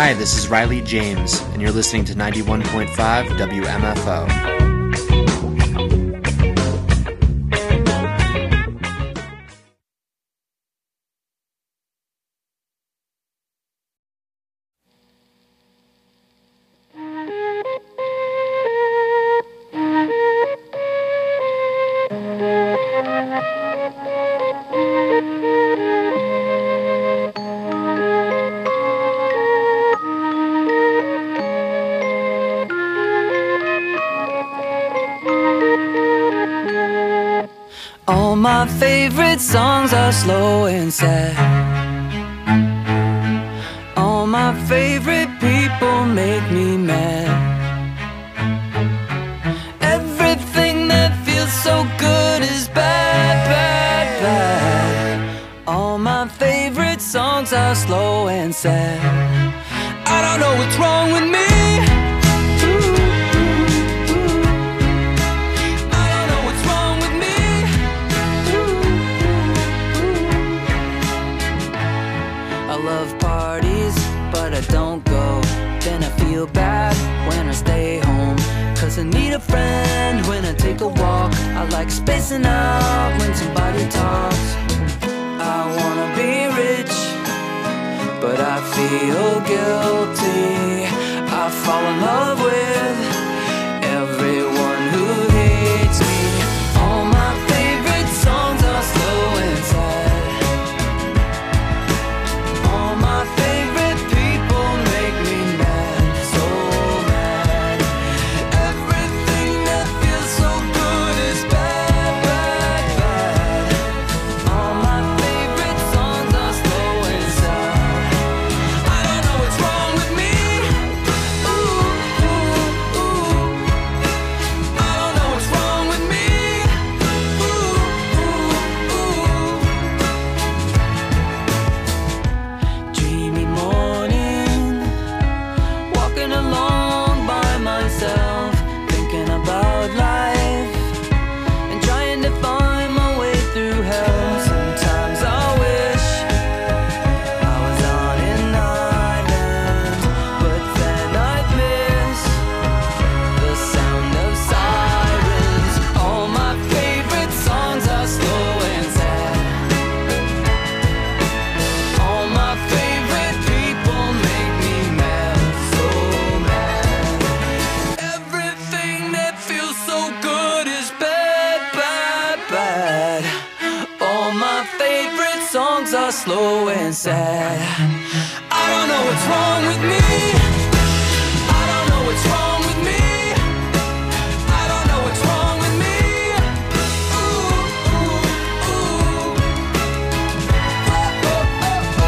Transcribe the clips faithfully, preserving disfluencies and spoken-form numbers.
Hi, this is Riley James, and you're listening to ninety-one point five W M F O. All my favorite songs are slow and sad. All my favorite people make me mad. Everything that feels so good is bad, bad, bad. All my favorite songs are slow and sad. I don't know what's wrong with me. I don't go, then I feel bad when I stay home. Cause I need a friend when I take a walk. I like spacing out when somebody talks. I wanna be rich, but I feel guilty. I fall in love with everyone who hates me. All my favorite songs are slow and sad. All my favorite slow and sad. I don't know what's wrong with me. I don't know what's wrong with me. I don't know what's wrong with me. Ooh, ooh, ooh. Oh, oh, oh,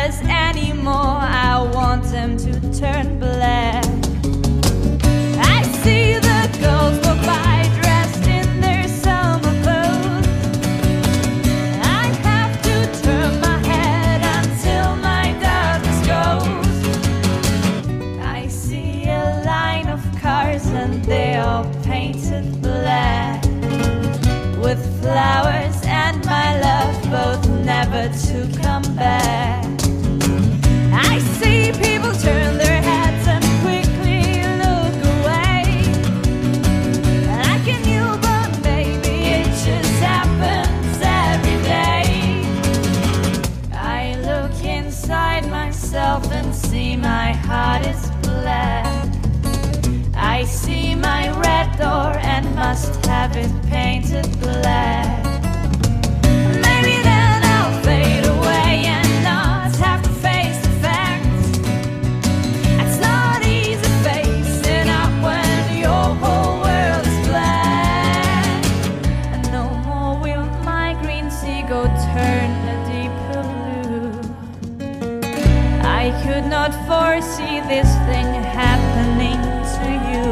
flowers anymore. I want them to turn black. I see the girls walk by dressed in their summer clothes. I have to turn my head until my darkness goes. I see a line of cars and they are painted black, with flowers and my love both never to come back. I see people turn their heads and quickly look away. Like a newborn baby, it just happens every day. I look inside myself and see my heart is black. I see my red door and must have it painted black. Maybe then I'll fade away and not have to face the facts. It's not easy facing up when your whole world is black. And no more will my green seagull turn a deeper blue. I could not foresee this thing happening to you.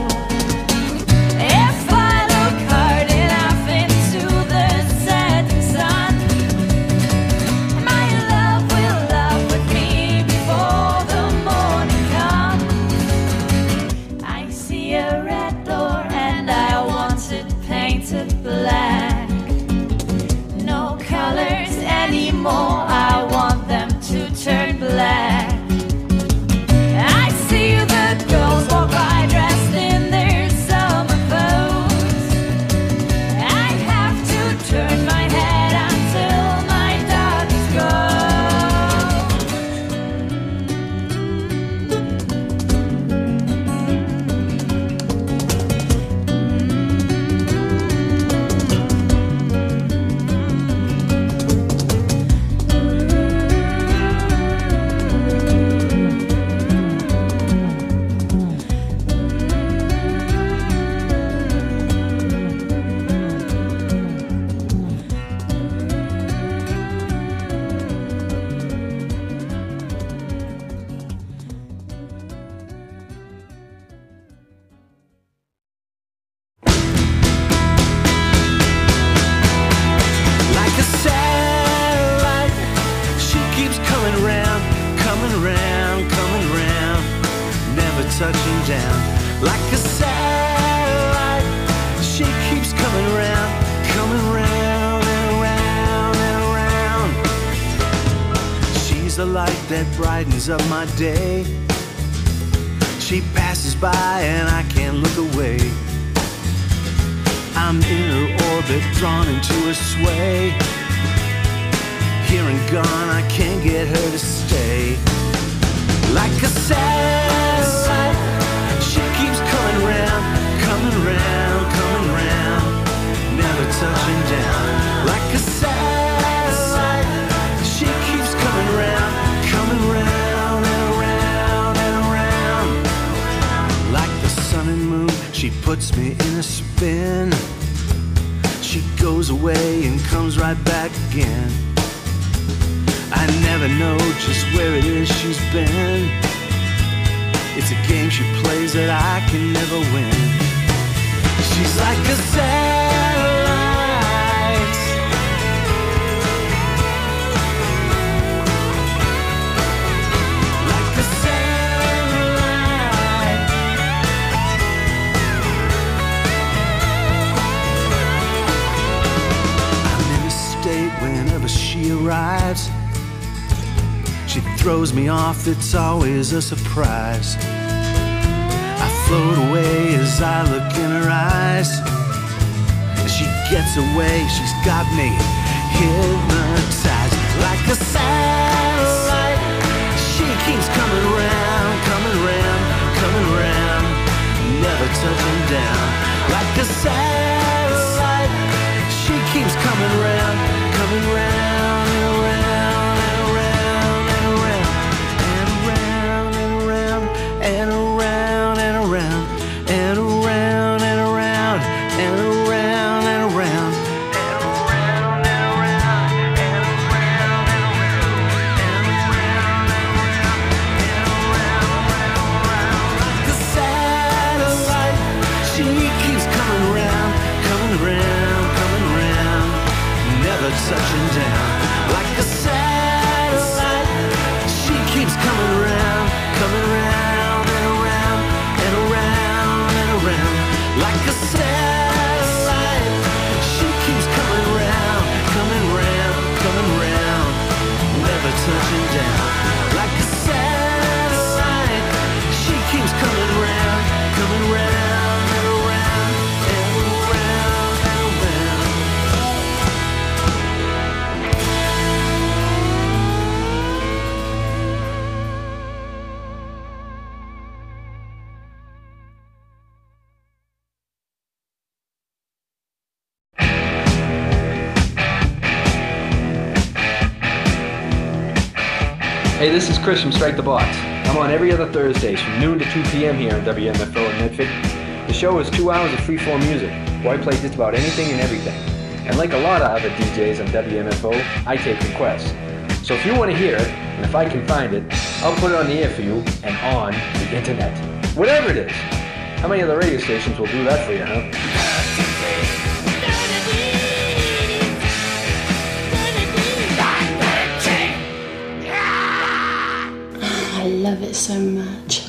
If I look hard enough into the setting sun, my love will love with me before the morning comes. I see a red door and I want it painted black. No colors anymore, I want them to turn black. I see the girls walk by dressed in their summer clothes. I have to turn my head until my darkness Like a satellite, she keeps coming round, coming round, coming round, never touching down. Like a satellite, she keeps coming round, coming round and around and around. She's the light that brightens up my day. She passes by and I can't look away. I'm in her orbit, drawn into her sway. Here and gone, I can't get her to stay. Like a satellite, she keeps coming round, coming round, coming round, never touching down. Like a satellite, she keeps coming round, coming round and around and around. Like the sun and moon, she puts me in a spin. She goes away and comes right back again. I never know just where it is she's been. It's a game she plays that I can never win. She's like a satellite. Like a satellite. I'm in a state whenever she arrives. She throws me off, it's always a surprise. I float away as I look in her eyes. As she gets away, she's got me hypnotized. Like a satellite, she keeps coming round, coming round, coming round, never touching down. Like a satellite, she keeps coming round, coming round and around and around and around and around and around and around and around and around and around and around and around. And around and around and around and around and around. crashing down like a satellite. She keeps coming round, coming round and around and around and around. Hey, this is Chris from Strike the Box. I'm on every other Thursdays from noon to two p.m. here on W M F O in Medford. The show is two hours of free-form music, where I play just about anything and everything. And like a lot of other D Js on W M F O, I take requests. So if you want to hear it, and if I can find it, I'll put it on the air for you and on the internet. Whatever it is. How many other radio stations will do that for you, huh? I love it so much.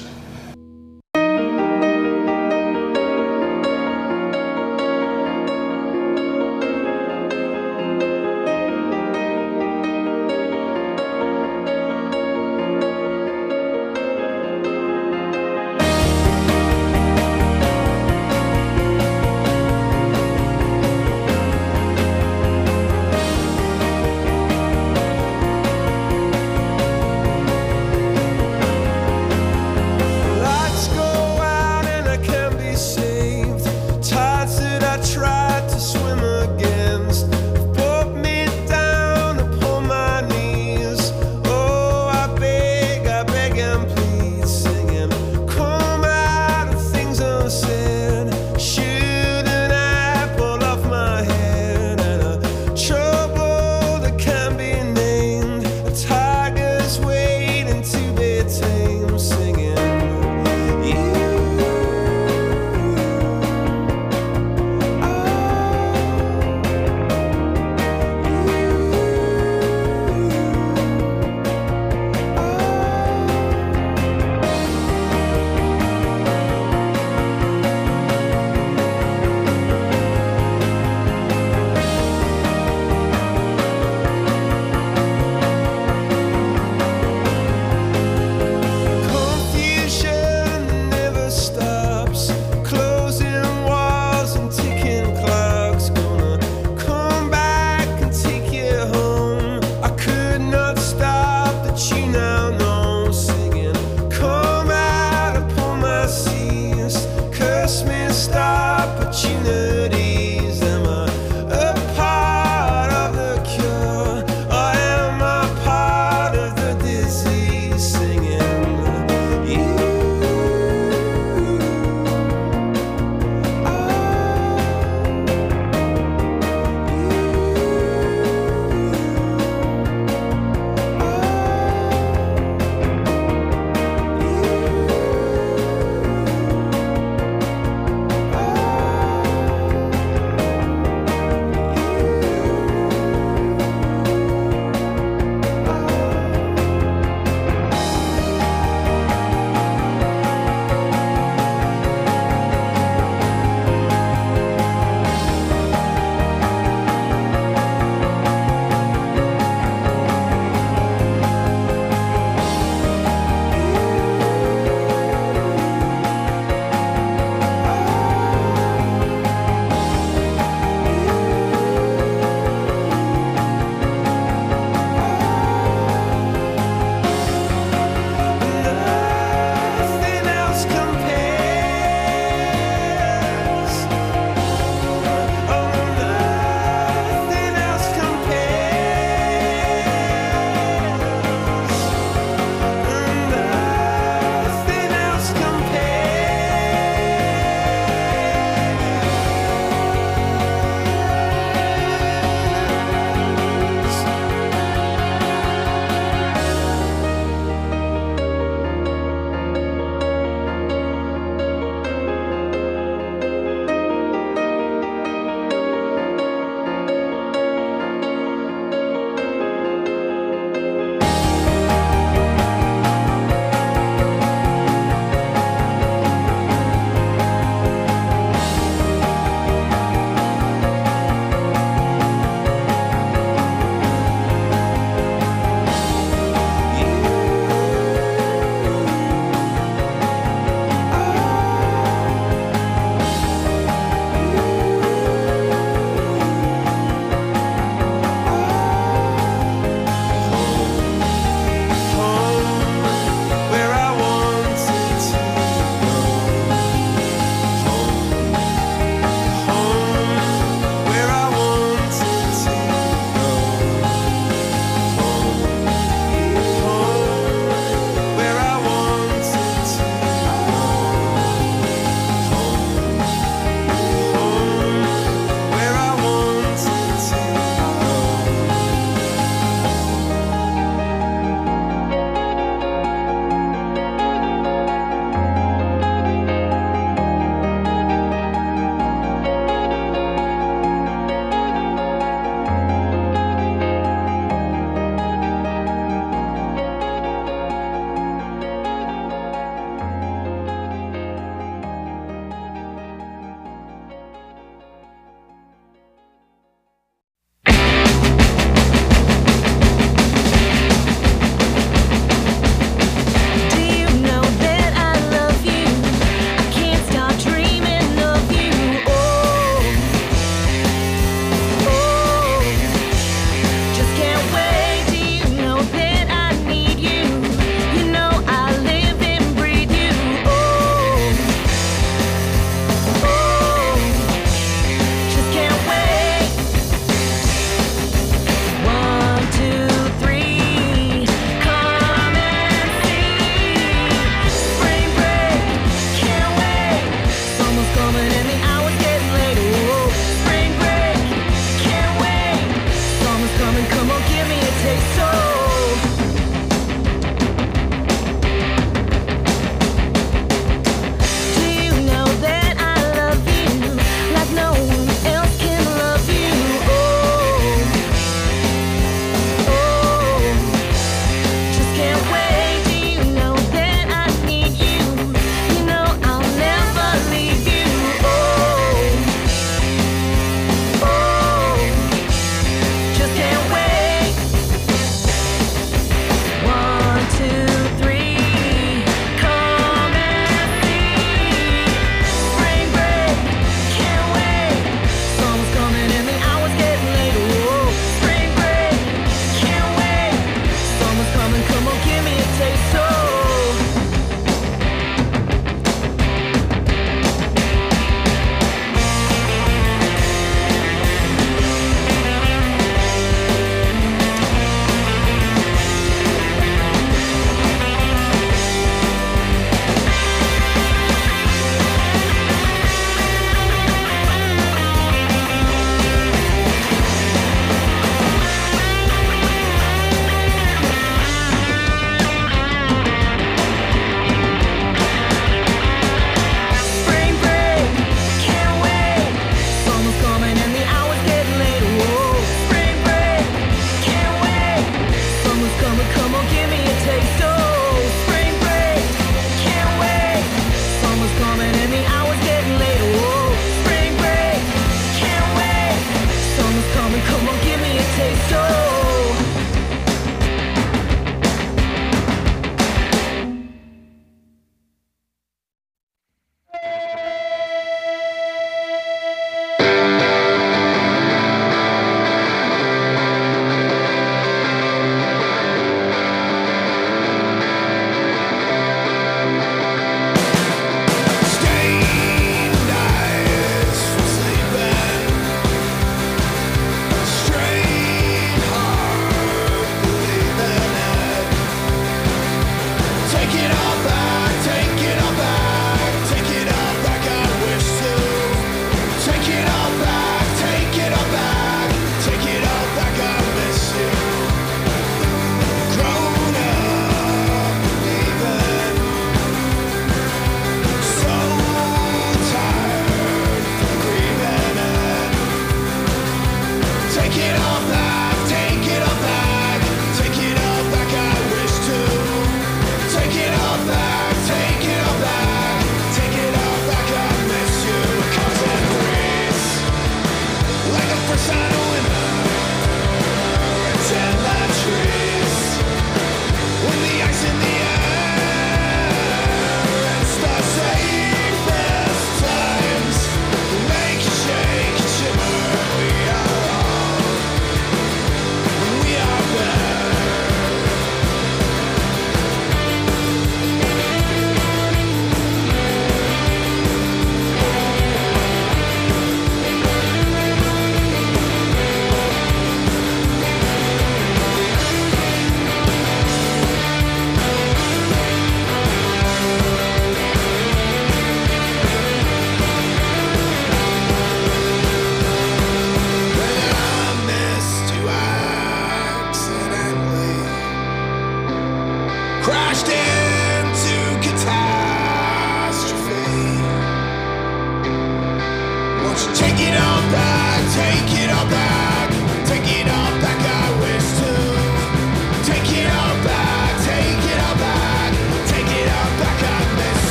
coming, come on, give me a taste. Oh.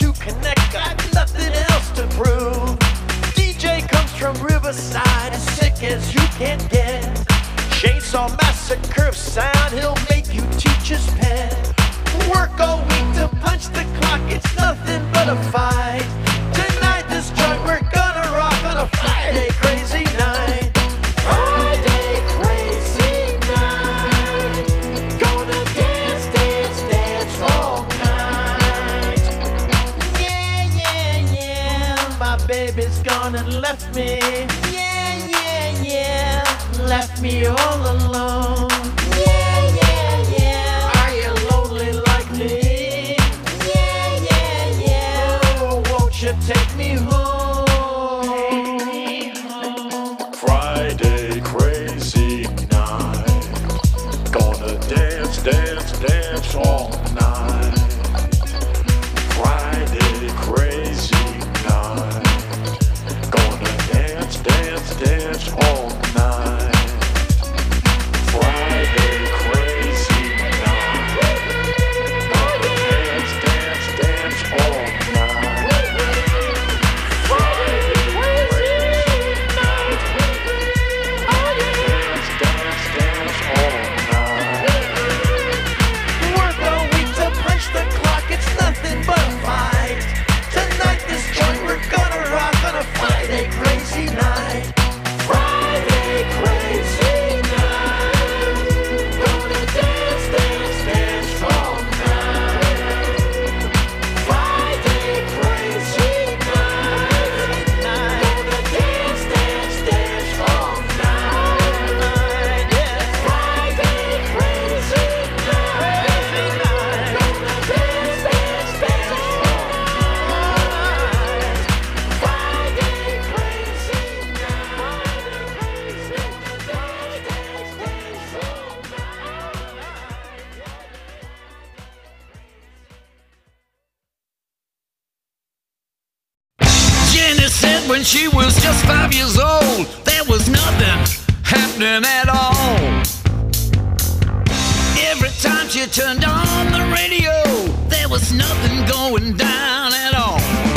Riverside is sick drunk as you can get. Chainsaw Massacre sound, he'll make you teach his pet. Work all week to punch the clock, it's nothing but a fight. Tonight this joint we're gonna rock on a Friday crazy night. Friday crazy night. Gonna dance, dance, dance all night. Yeah, yeah, yeah. My baby's gone and left me. Yeah, yeah, yeah. Left me all alone. Yeah, yeah, yeah. Are you lonely like me? Yeah, yeah, yeah. Oh, won't you take me home? Friday crazy night. Gonna dance, dance, dance all night. Friday crazy night. Gonna dance, dance, dance all night. When she was just five years old, there was nothing happening at all. Every time she turned on the radio, there was nothing going down at all.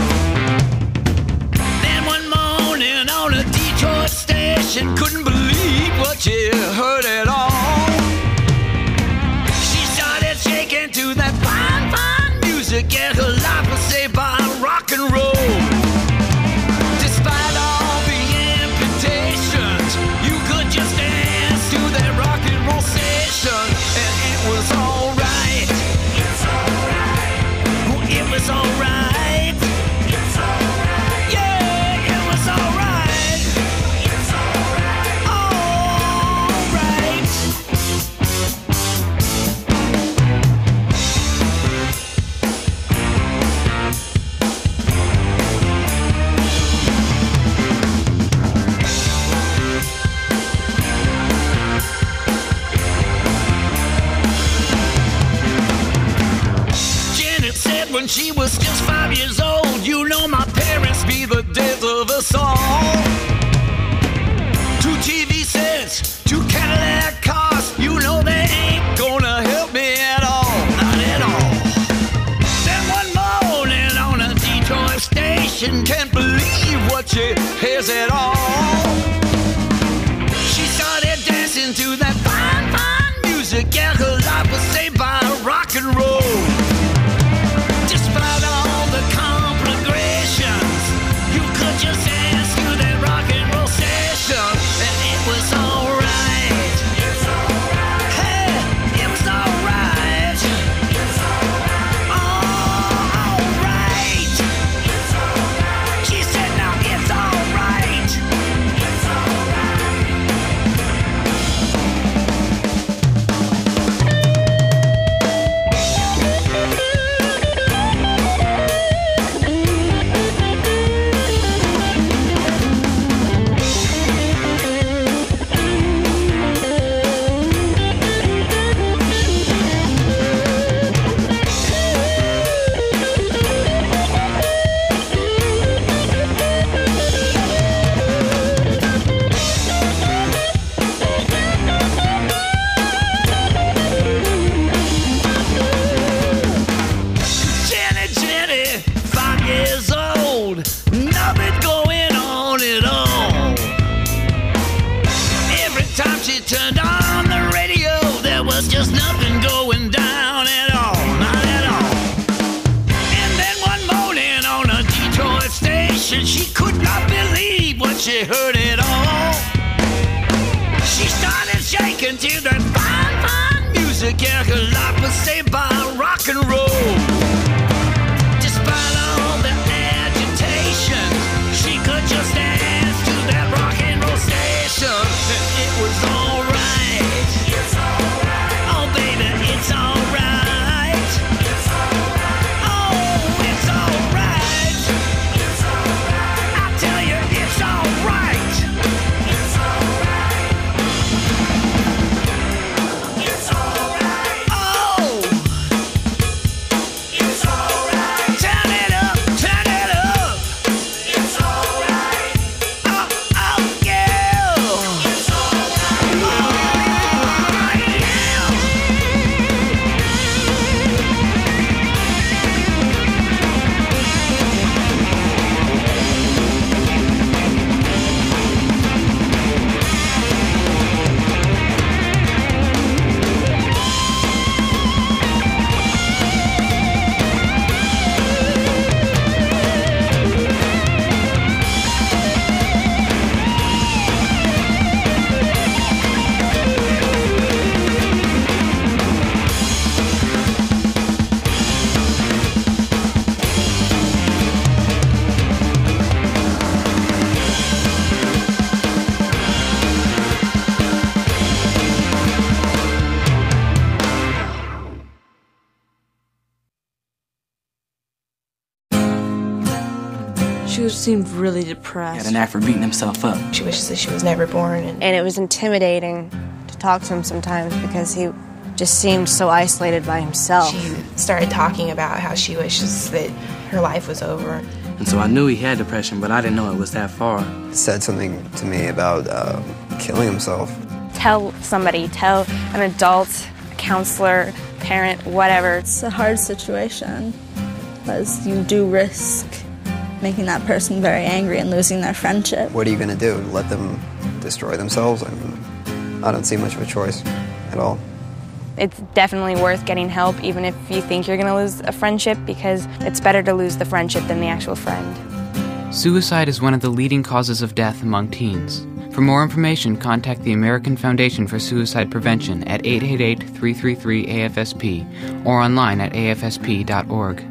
Then one morning on a Detroit station, couldn't believe what she heard at all. She started shaking to that fine, fine music, and her life was saved by rock and roll. Despite all the amputations, you could just dance to that rock and roll station, and it was alright. It's alright. Oh, it was alright. It's alright. Yeah, it was alright. It's alright. Alright. When she was just five years old, you know my parents be the death of us all. Two T V sets, two Cadillac cars, you know they ain't gonna help me at all, not at all. Then one morning on a Detroit station, can't believe what she hears at all. She started dancing to that fine, fine music, yeah, her life was saved by rock and roll. Despite all the conflagrations, you could just dance to that rock and roll station, and it was alright. It's alright. Hey, it was alright. It's alright. Alright. It's alright. She said, now it's alright. It's alright. time she turned on the radio, there was just nothing going down at all, not at all. And then one morning on a Detroit station, she could not believe what she heard at all. She started shaking to that fine, fine music, yeah, her life was saved by rock and roll. Despite all the agitation, she could just dance to that rock and roll station. And it was alright. It's alright. Oh baby, it's alright. It's alright. Oh, it's alright. It's alright. I tell you, it's alright. It's alright. It's alright. Oh, it's alright. Turn it up, turn it up. It's alright. Oh, oh, yeah. It's alright. Oh, yeah. She seemed really depressed. He had an knack for beating himself up. She wishes that she was never born. And, and it was intimidating to talk to him sometimes because he just seemed so isolated by himself. She started talking about how she wishes that her life was over. And so I knew he had depression, but I didn't know it was that far. He said something to me about uh, killing himself. Tell somebody, tell an adult, a counselor, parent, whatever. It's a hard situation because you do risk making that person very angry and losing their friendship. What are you going to do? Let them destroy themselves? I mean, I don't see much of a choice at all. It's definitely worth getting help, even if you think you're going to lose a friendship, because it's better to lose the friendship than the actual friend. Suicide is one of the leading causes of death among teens. For more information, contact the American Foundation for Suicide Prevention at eight eight eight, three three three, A F S P or online at A F S P dot org.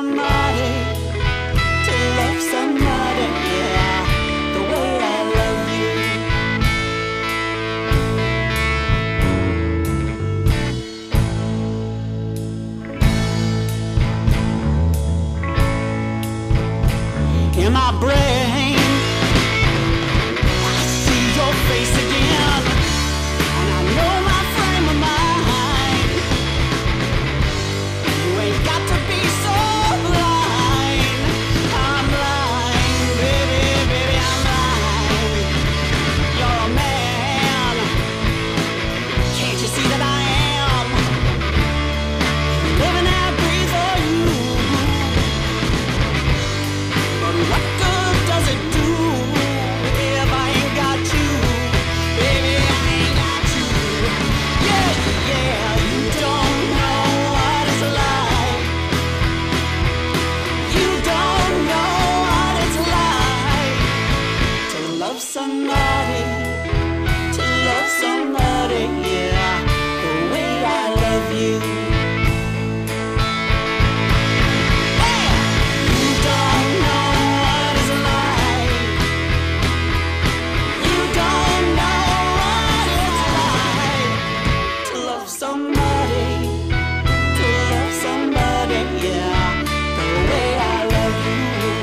somebody, to love somebody, yeah, the way I love you. In my brain, I see your face again, and I know my frame of mind. You ain't got to be so blind. I'm blind, baby, baby, I'm blind. You're a man, can't you see that I am living and breathe for you? But what good does it do if I ain't got you? Baby, I ain't got you. Yeah, yeah, you don't know what it's like. You don't know what it's like to love somebody, to love somebody, yeah, the way I love you. You don't know what it's like. You don't know what it's like to love somebody, to love somebody, yeah, the way I love you.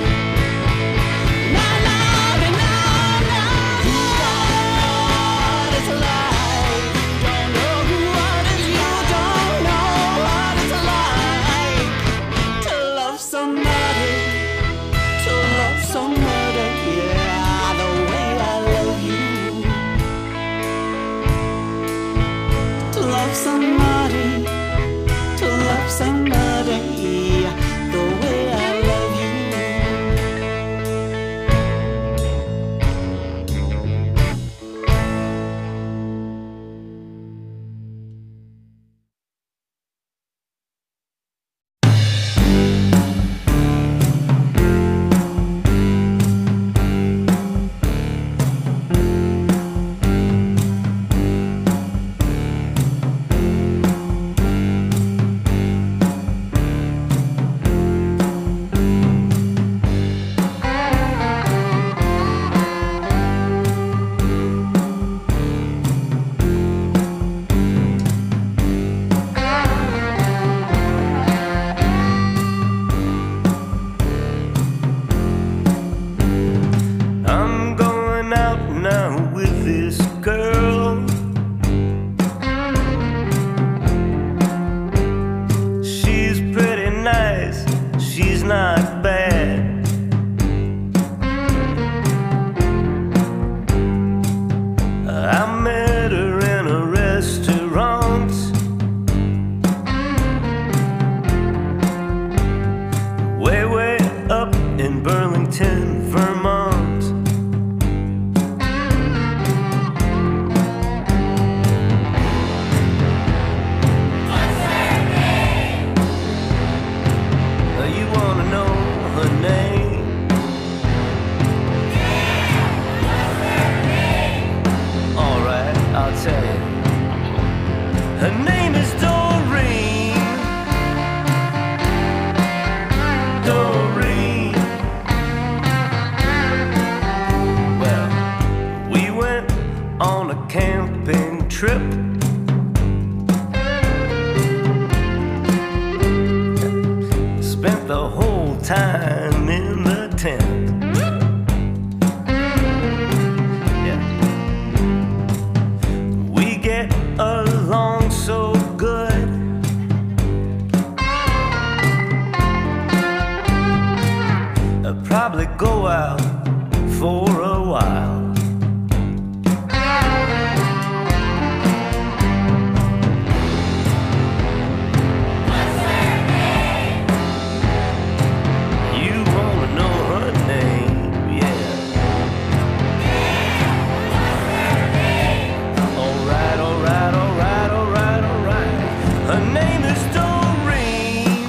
Na na na na na. You don't know what it's like. You don't know what it's. You don't know what it's like to love somebody, to love somebody, yeah, the way I love you. To love somebody, to love somebody, the way I love you. I'm going out now with this girl. She's pretty nice, she's not bad. I met her in a restaurant. Way, way up in Burlington, Vermont. Uh, You wanna know her name? Alright, I'll tell you. Her name is Doreen. Doreen. Well, we went on a camping trip. Spent the whole time in the tent. Yeah. We get along so good. I'll probably go out for a while. You wanna know her name, yeah. Alright, alright, alright, alright, alright. Her name is Doreen.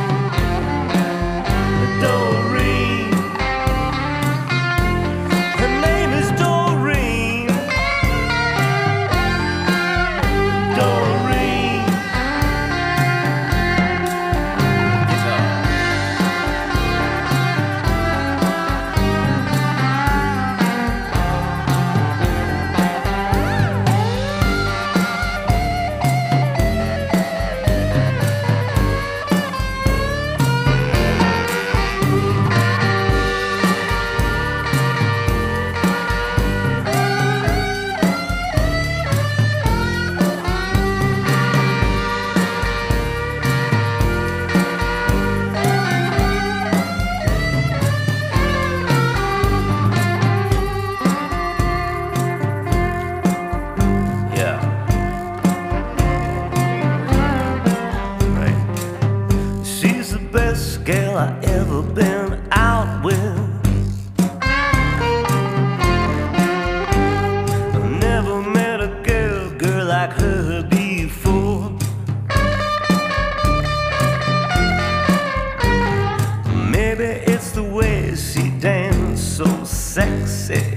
Doreen. Her best girl I ever been out with. I never met a girl, girl like her before. Maybe it's the way she danced so sexy.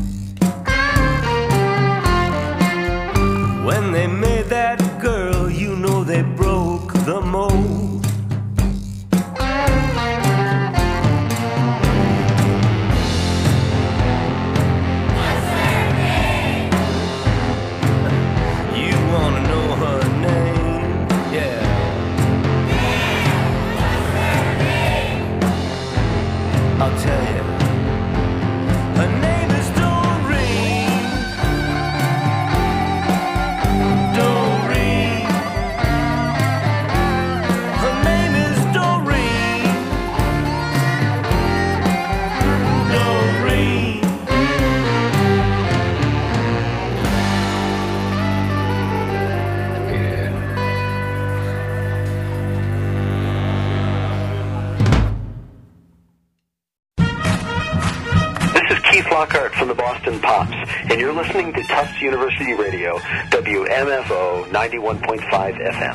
When they made that girl, you know they broke the mold. What's her name? You wanna know her name? Yeah. What's her name? I'll tell you. Her name is Doreen. Doreen. Her name is Doreen. Doreen. This is Keith Lockhart from the Boston Pops, and you're listening to Tufts University Radio, W M F O ninety-one point five F M.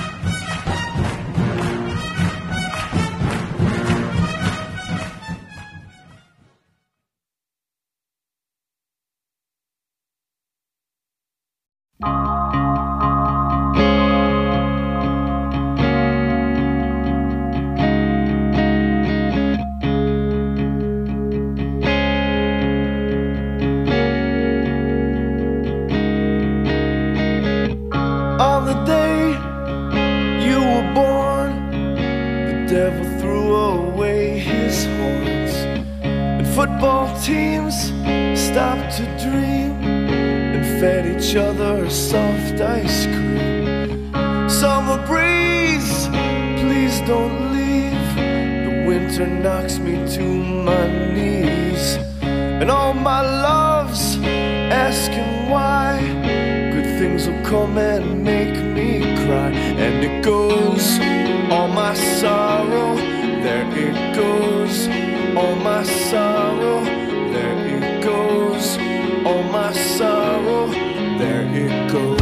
On the day you were born, the devil threw away his horns, and football teams stopped to dream and fed each other soft ice cream. Summer breeze, please don't leave. The winter knocks me to my knees, and all my loves asking why. Good things will come and make me cry. And it goes, all my sorrow, there it goes. All my sorrow, there it goes. All my sorrow, there it goes.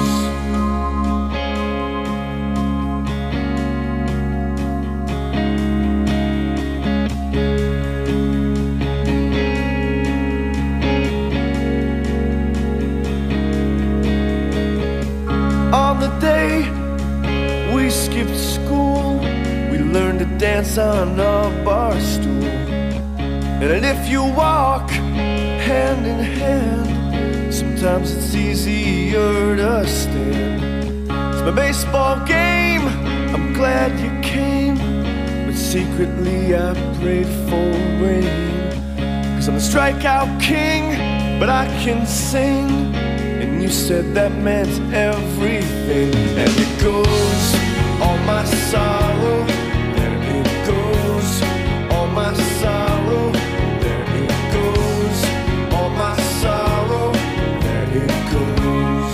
On the day we skipped school, we learned to dance on a bar stool. And if you walk hand in hand, sometimes it's easier to stand. It's my baseball game, I'm glad you came, but secretly I prayed for rain. Cause I'm the strikeout king, but I can sing. And you said that meant everything. And it goes, all my sorrow, there it goes. All my sorrow, there it goes. All my sorrow, there it goes.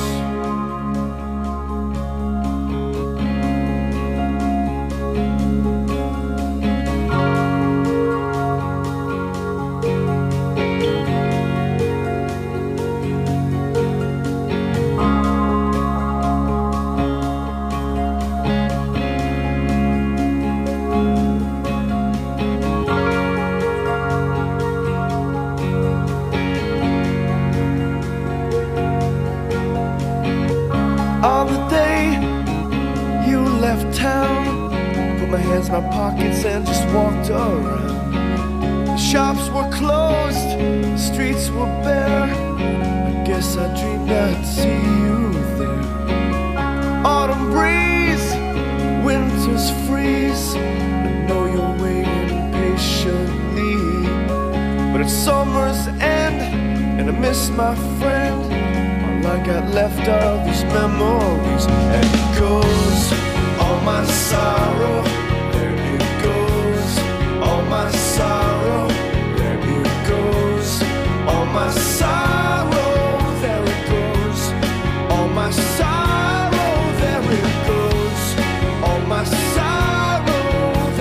On the day you left town, put my hands in my pockets and just walked around. The shops were closed, the streets were bare. I guess I dreamed I'd see you there. Autumn breeze, winter's freeze, I know you're waiting patiently. But it's summer's end, and I miss my friend. I got left are these memories. And it goes, all my sorrow, there it goes. All my sorrow, there it goes. All my sorrow, there it goes. All my sorrow, there it goes. All my sorrow,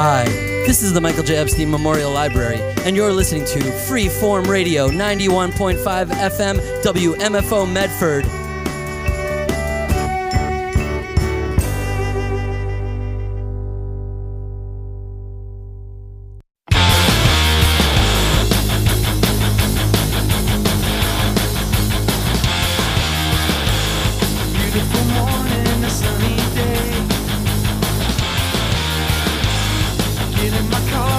Hi, this is the Michael J. Epstein Memorial Library, and you're listening to Freeform Radio, ninety-one point five F M, W M F O Medford. Beautiful morning, a sunny day. Get in my car.